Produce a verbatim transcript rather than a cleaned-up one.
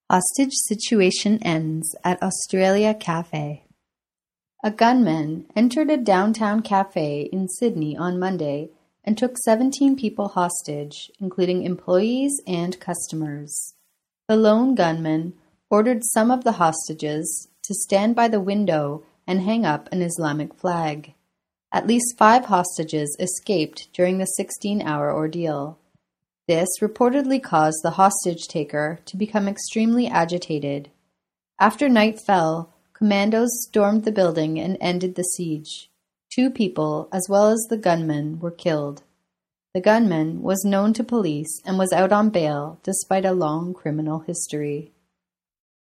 Hostage situation ends at Australia Cafe. A gunman entered a downtown cafe in Sydney on Monday and took seventeen people hostage, including employees and customers. The lone gunman ordered some of the hostages to stand by the window and hang up an Islamic flag. At least five hostages escaped during the sixteen-hour ordeal. This reportedly caused the hostage-taker to become extremely agitated. After night fell, commandos stormed the building and ended the siege. Two people, as well as the gunman, were killed. The gunman was known to police and was out on bail despite a long criminal history.